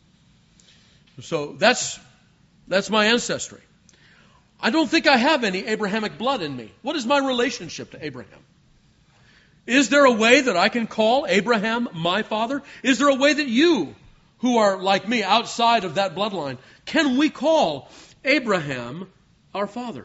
So that's that's my ancestry. I don't think I have any Abrahamic blood in me. What is my relationship to Abraham? Is there a way that I can call Abraham my father? Is there a way that you, who are like me, outside of that bloodline, can we call Abraham our father?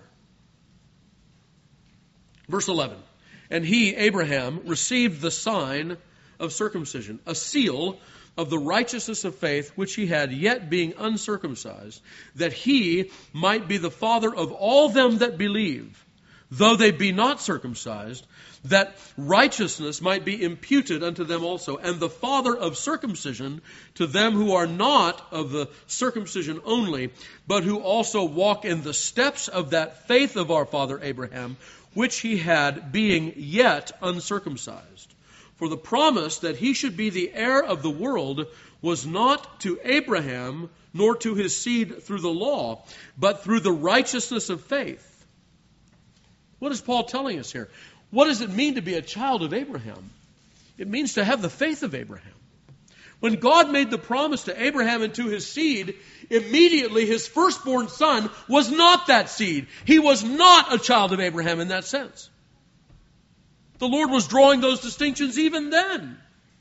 Verse eleven. And he, Abraham, received the sign of circumcision, a seal of the righteousness of faith which he had, yet being uncircumcised, that he might be the father of all them that believe, though they be not circumcised, that righteousness might be imputed unto them also, and the father of circumcision to them who are not of the circumcision only, but who also walk in the steps of that faith of our father Abraham, which he had, being yet uncircumcised. For the promise that he should be the heir of the world was not to Abraham, nor to his seed through the law, but through the righteousness of faith. What is Paul telling us here? What does it mean to be a child of Abraham? It means to have the faith of Abraham. When God made the promise to Abraham and to his seed, immediately his firstborn son was not that seed. He was not a child of Abraham in that sense. The Lord was drawing those distinctions even then.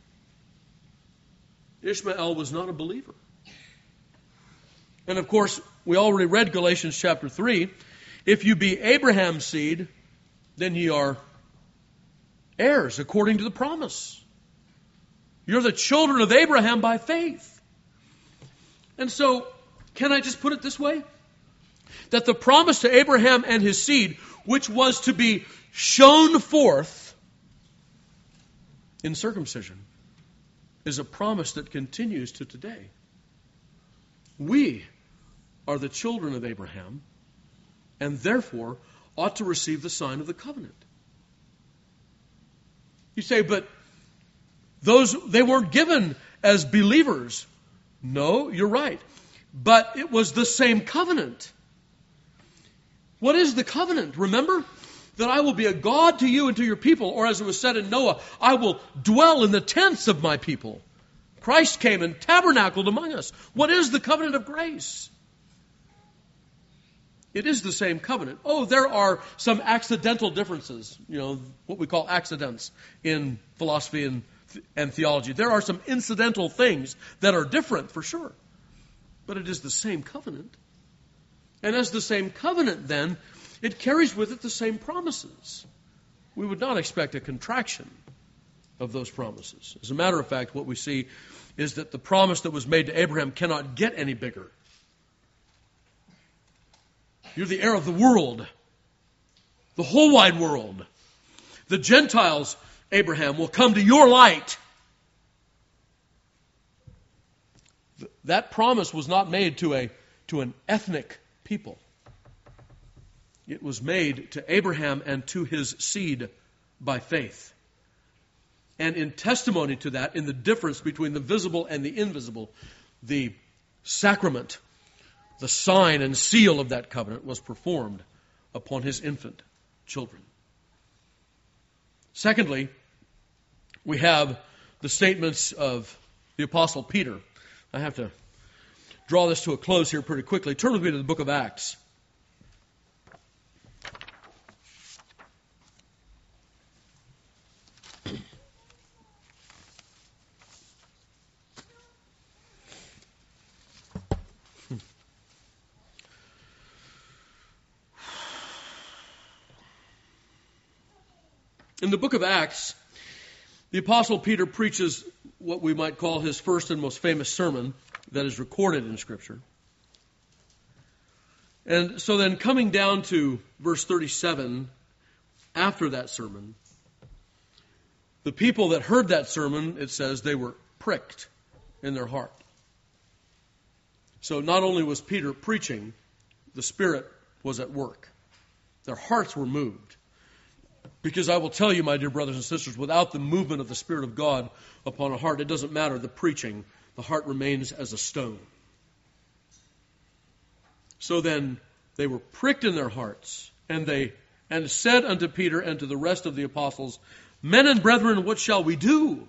Ishmael was not a believer. And of course, we already read Galatians chapter three. If you be Abraham's seed, then ye are heirs according to the promise. You're the children of Abraham by faith. And so, can I just put it this way? That the promise to Abraham and his seed, which was to be shown forth in circumcision, is a promise that continues to today. We are the children of Abraham, and therefore ought to receive the sign of the covenant. You say, but those, they weren't given as believers. No, you're right. But it was the same covenant. What is the covenant? Remember that I will be a God to you and to your people, or as it was said in Noah, I will dwell in the tents of my people. Christ came and tabernacled among us. What is the covenant of grace? It is the same covenant. Oh, there are some accidental differences, you know, what we call accidents in philosophy and, and theology. There are some incidental things that are different for sure. But it is the same covenant. And as the same covenant then, it carries with it the same promises. We would not expect a contraction of those promises. As a matter of fact, what we see is that the promise that was made to Abraham cannot get any bigger. You're the heir of the world, the whole wide world. The Gentiles, Abraham, will come to your light. That promise was not made to a to an ethnic people. It was made to Abraham and to his seed by faith. And in testimony to that, in the difference between the visible and the invisible, the sacrament, the sign and seal of that covenant was performed upon his infant children. Secondly, we have the statements of the Apostle Peter. I have to draw this to a close here pretty quickly. Turn with me to the book of Acts. In the book of Acts, the Apostle Peter preaches what we might call his first and most famous sermon that is recorded in Scripture. And so then coming down to verse thirty-seven, after that sermon, the people that heard that sermon, it says, they were pricked in their heart. So not only was Peter preaching, the Spirit was at work. Their hearts were moved. Because I will tell you, my dear brothers and sisters, without the movement of the Spirit of God upon a heart, it doesn't matter the preaching. The heart remains as a stone. So then they were pricked in their hearts, and they and said unto Peter and to the rest of the apostles, Men and brethren, what shall we do?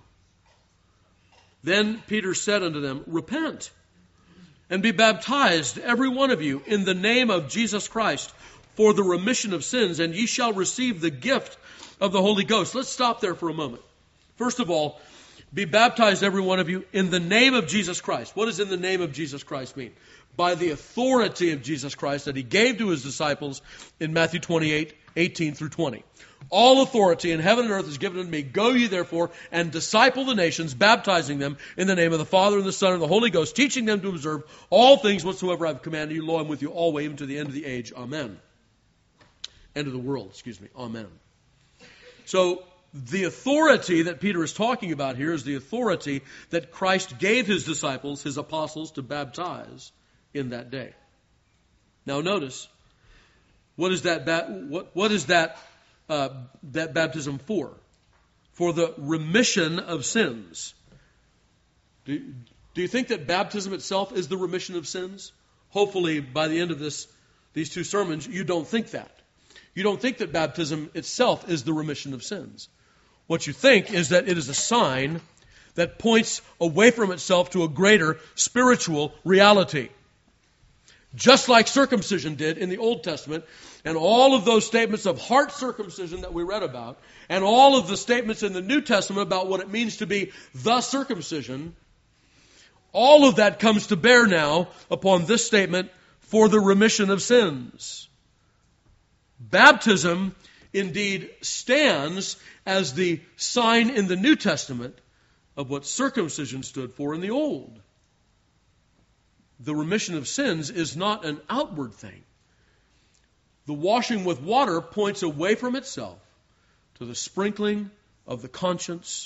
Then Peter said unto them, Repent, and be baptized, every one of you, in the name of Jesus Christ, for the remission of sins, and ye shall receive the gift of the Holy Ghost. Let's stop there for a moment. First of all, be baptized, every one of you, in the name of Jesus Christ. What does in the name of Jesus Christ mean? By the authority of Jesus Christ that he gave to his disciples in Matthew twenty-eight, eighteen through twenty. All authority in heaven and earth is given unto me. Go ye therefore and disciple the nations, baptizing them in the name of the Father and the Son and the Holy Ghost, teaching them to observe all things whatsoever I have commanded you. Lo, I am with you always, even to the end of the age. Amen. End of the world, excuse me. Amen. So, the authority that Peter is talking about here is the authority that Christ gave his disciples, his apostles, to baptize in that day. Now notice, what is that, ba- what, what is that, uh, that baptism for? for the remission of sins. Do, do you think that baptism itself is the remission of sins? Hopefully, by the end of this, these two sermons, you don't think that. You don't think that baptism itself is the remission of sins. What you think is that it is a sign that points away from itself to a greater spiritual reality. Just like circumcision did in the Old Testament, and all of those statements of heart circumcision that we read about, and all of the statements in the New Testament about what it means to be the circumcision, all of that comes to bear now upon this statement, for the remission of sins. Baptism indeed stands as the sign in the New Testament of what circumcision stood for in the Old. The remission of sins is not an outward thing. The washing with water points away from itself to the sprinkling of the conscience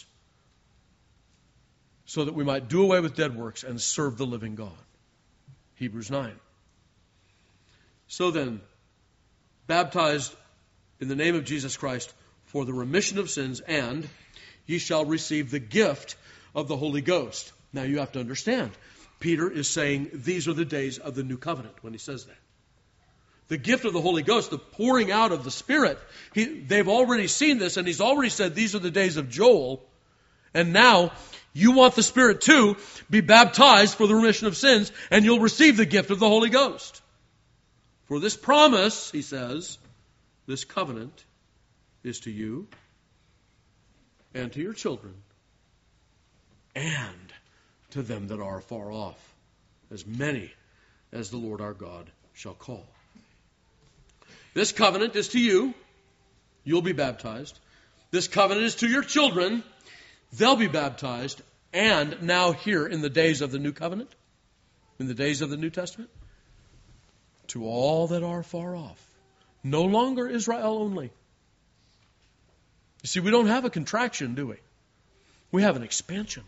so that we might do away with dead works and serve the living God. Hebrews nine. So then, baptized in the name of Jesus Christ for the remission of sins, and ye shall receive the gift of the Holy Ghost. Now you have to understand, Peter is saying these are the days of the new covenant when he says that. The gift of the Holy Ghost, the pouring out of the Spirit, he, they've already seen this, and he's already said these are the days of Joel. And now, you want the Spirit too, be baptized for the remission of sins, and you'll receive the gift of the Holy Ghost. For this promise, he says, this covenant is to you and to your children and to them that are afar off, as many as the Lord our God shall call. This covenant is to you. You'll be baptized. This covenant is to your children. They'll be baptized. And now here in the days of the new covenant, in the days of the New Testament, to all that are far off. No longer Israel only. You see, we don't have a contraction, do we? We have an expansion.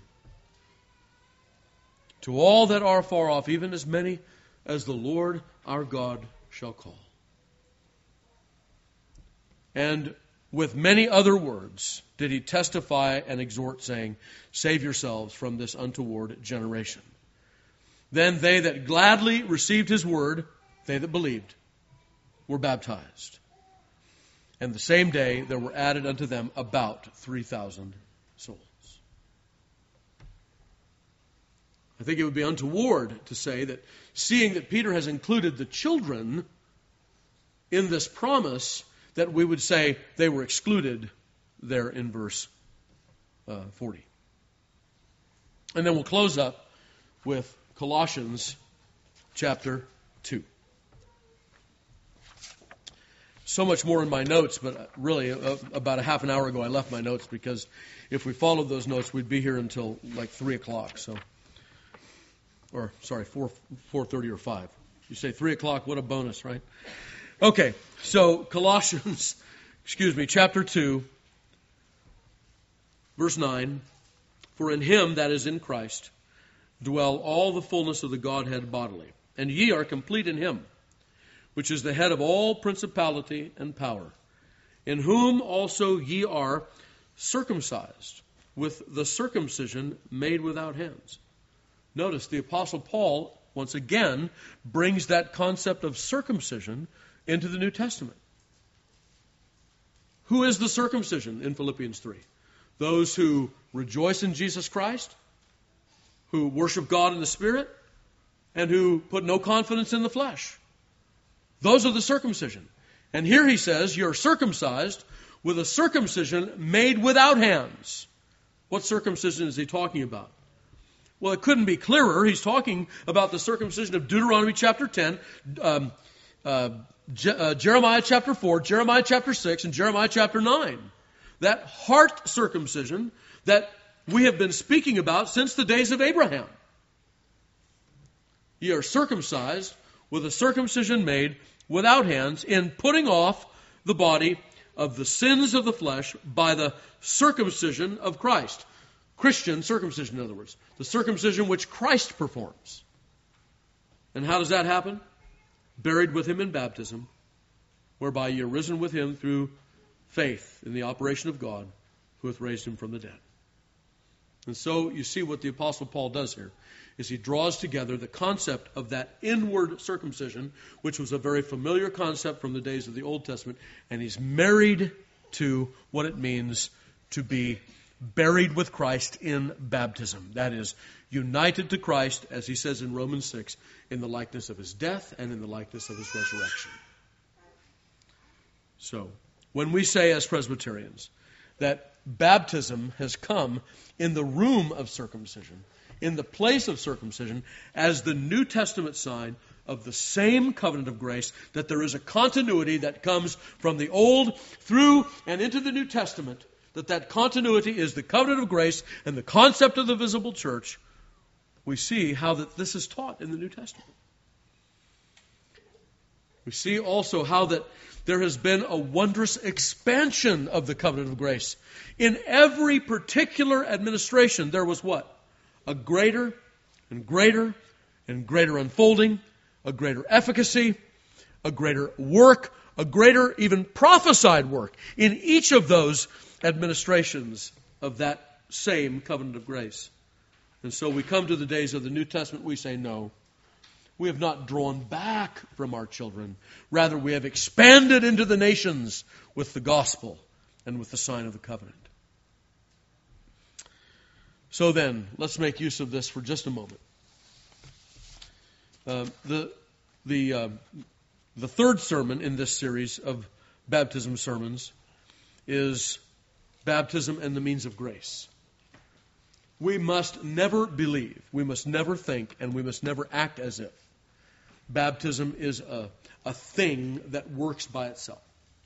To all that are far off, even as many as the Lord our God shall call. And with many other words did he testify and exhort, saying, save yourselves from this untoward generation. Then they that gladly received his word, they that believed, were baptized. And the same day there were added unto them about three thousand souls. I think it would be untoward to say that, seeing that Peter has included the children in this promise, that we would say they were excluded there in verse uh, forty. And then we'll close up with Colossians chapter two. So much more in my notes, but really uh, about a half an hour ago I left my notes, because if we followed those notes we'd be here until like three o'clock. So, or sorry, four four thirty or five. You say three o'clock, what a bonus, right? Okay, so Colossians, excuse me, chapter two, verse nine. For in him, that is in Christ, dwell all the fullness of the Godhead bodily, and ye are complete in him, which is the head of all principality and power, in whom also ye are circumcised with the circumcision made without hands. Notice the Apostle Paul, once again, brings that concept of circumcision into the New Testament. Who is the circumcision in Philippians three? Those who rejoice in Jesus Christ, who worship God in the Spirit, and who put no confidence in the flesh. Those are the circumcision. And here he says, you're circumcised with a circumcision made without hands. What circumcision is he talking about? Well, it couldn't be clearer. He's talking about the circumcision of Deuteronomy chapter ten, um, uh, Je- uh, Jeremiah chapter four, Jeremiah chapter six, and Jeremiah chapter nine. That heart circumcision that we have been speaking about since the days of Abraham. Ye are circumcised with a circumcision made without hands, in putting off the body of the sins of the flesh by the circumcision of Christ. Christian circumcision, in other words. The circumcision which Christ performs. And how does that happen? Buried with him in baptism, whereby ye are risen with him through faith in the operation of God, who hath raised him from the dead. And so you see what the Apostle Paul does here, is he draws together the concept of that inward circumcision, which was a very familiar concept from the days of the Old Testament, and he's married to what it means to be buried with Christ in baptism. That is, united to Christ, as he says in Romans six, in the likeness of his death and in the likeness of his resurrection. So, when we say as Presbyterians that baptism has come in the room of circumcision, in the place of circumcision, as the New Testament sign of the same covenant of grace, that there is a continuity that comes from the Old through and into the New Testament, that that continuity is the covenant of grace and the concept of the visible church, we see how that this is taught in the New Testament. We see also how that there has been a wondrous expansion of the covenant of grace. In every particular administration, there was what? A greater and greater and greater unfolding, a greater efficacy, a greater work, a greater even prophesied work in each of those administrations of that same covenant of grace. And so we come to the days of the New Testament, we say, no, we have not drawn back from our children. Rather, we have expanded into the nations with the gospel and with the sign of the covenant. So then, let's make use of this for just a moment. Uh, the the uh, the third sermon in this series of baptism sermons is baptism and the means of grace. We must never believe, we must never think, and we must never act as if baptism is a, a thing that works by itself.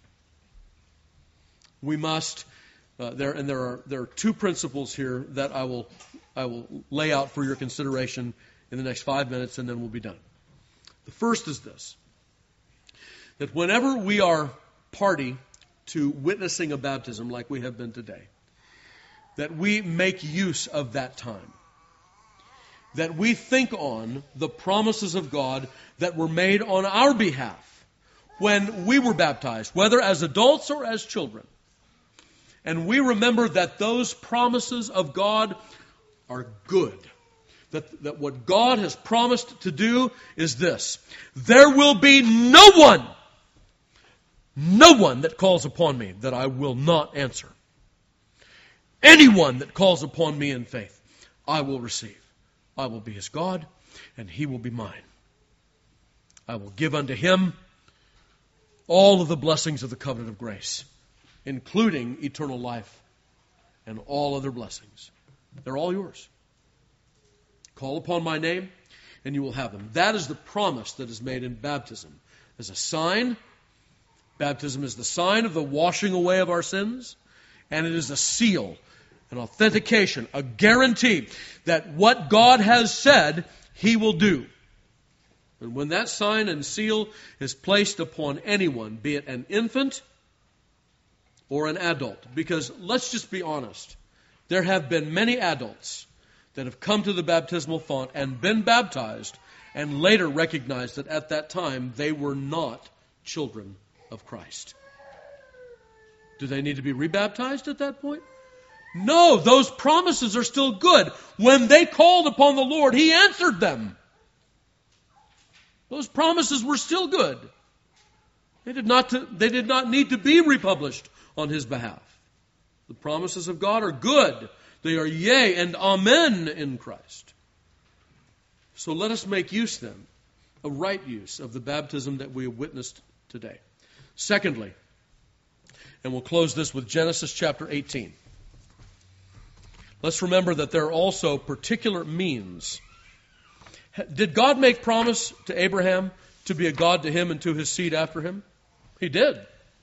We must, uh, there and there are there are two principles here that I will I will lay out for your consideration in the next five minutes, and then we'll be done. The first is this: that whenever we are party to witnessing a baptism like we have been today, that we make use of that time. That we think on the promises of God that were made on our behalf when we were baptized, whether as adults or as children. And we remember that those promises of God are good. That, that what God has promised to do is this: there will be no one, no one that calls upon me that I will not answer. Anyone that calls upon me in faith, I will receive. I will be his God, and he will be mine. I will give unto him all of the blessings of the covenant of grace, including eternal life and all other blessings. They're all yours. Call upon my name, and you will have them. That is the promise that is made in baptism. As a sign, baptism is the sign of the washing away of our sins, and it is a seal, an authentication, a guarantee that what God has said, he will do. And when that sign and seal is placed upon anyone, be it an infant or an adult, because let's just be honest, there have been many adults that have come to the baptismal font and been baptized and later recognized that at that time they were not children of Christ. Do they need to be rebaptized at that point? No, those promises are still good. When they called upon the Lord, he answered them. Those promises were still good. They did not, to, they did not need to be republished on his behalf. The promises of God are good. They are yea and amen in Christ. So let us make use then, a right use of the baptism that we have witnessed today. Secondly, and we'll close this with Genesis chapter eighteen. Let's remember that there are also particular means. Did God make promise to Abraham to be a God to him and to his seed after him? He did.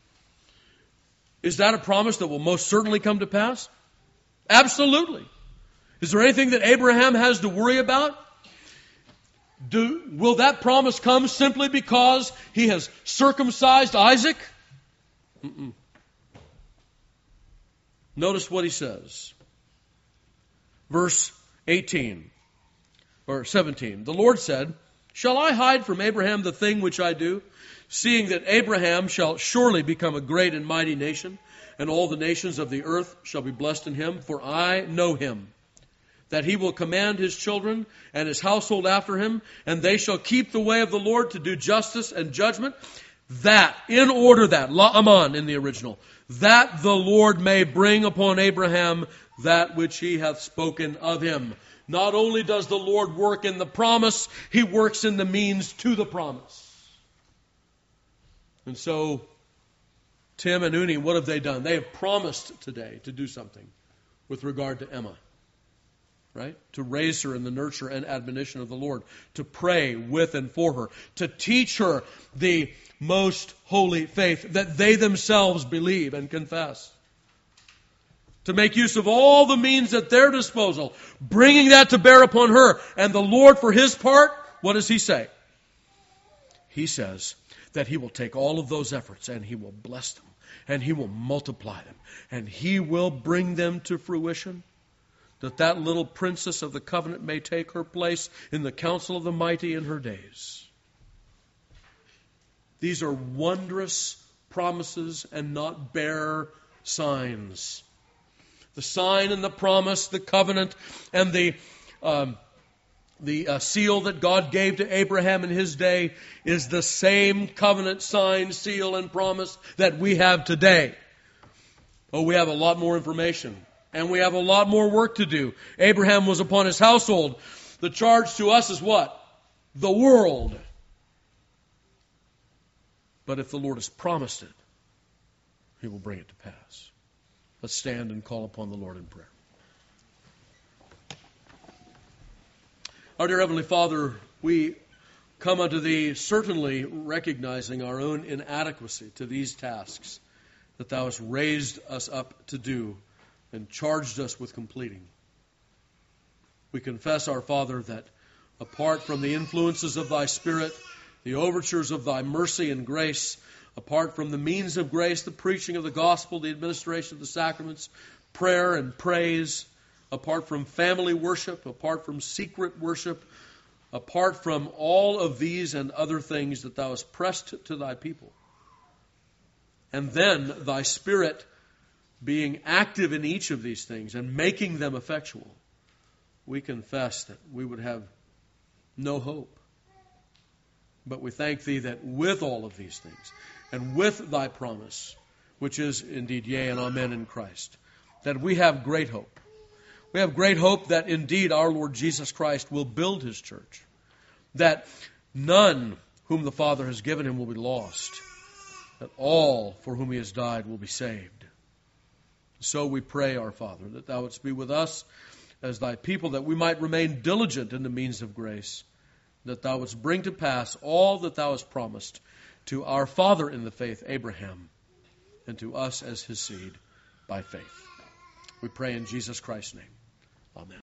Is that a promise that will most certainly come to pass? Absolutely. Is there anything that Abraham has to worry about? Do, will that promise come simply because he has circumcised Isaac? Mm-mm. Notice what he says. Verse eighteen, or seventeen. The Lord said, "Shall I hide from Abraham the thing which I do? seeing that Abraham shall surely become a great and mighty nation, and all the nations of the earth shall be blessed in him, for I know him, that he will command his children and his household after him, and they shall keep the way of the Lord to do justice and judgment, that, in order that, la'aman in the original, that the Lord may bring upon Abraham that which he hath spoken of him. Not only does the Lord work in the promise, he works in the means to the promise. And so, Tim and Uni, what have they done? They have promised today to do something with regard to Emma. Right? To raise her in the nurture and admonition of the Lord. To pray with and for her. To teach her the most holy faith that they themselves believe and confess. To make use of all the means at their disposal. Bringing that to bear upon her. And the Lord, for his part, what does he say? He says that he will take all of those efforts and he will bless them. And he will multiply them. And he will bring them to fruition. That that little princess of the covenant may take her place in the council of the mighty in her days. These are wondrous promises and not bare signs. The sign and the promise, the covenant, and the um, the uh, seal that God gave to Abraham in his day is the same covenant, sign, seal, and promise that we have today. Oh, we have a lot more information. And we have a lot more work to do. Abraham was upon his household. The charge to us is what? The world. But if the Lord has promised it, he will bring it to pass. Let's stand and call upon the Lord in prayer. Our dear Heavenly Father, we come unto Thee certainly recognizing our own inadequacy to these tasks that Thou hast raised us up to do and charged us with completing. We confess, our Father, that apart from the influences of Thy Spirit, the overtures of Thy mercy and grace, apart from the means of grace, the preaching of the gospel, the administration of the sacraments, prayer and praise, apart from family worship, apart from secret worship, apart from all of these and other things that Thou hast pressed to Thy people, and then Thy Spirit being active in each of these things and making them effectual, we confess that we would have no hope. But we thank Thee that with all of these things, and with Thy promise, which is indeed yea and amen in Christ, that we have great hope. We have great hope that indeed our Lord Jesus Christ will build His church, that none whom the Father has given Him will be lost, that all for whom He has died will be saved. So we pray, our Father, that Thou wouldst be with us as Thy people, that we might remain diligent in the means of grace, that Thou wouldst bring to pass all that Thou hast promised to our father in the faith, Abraham, and to us as his seed by faith. We pray in Jesus Christ's name. Amen.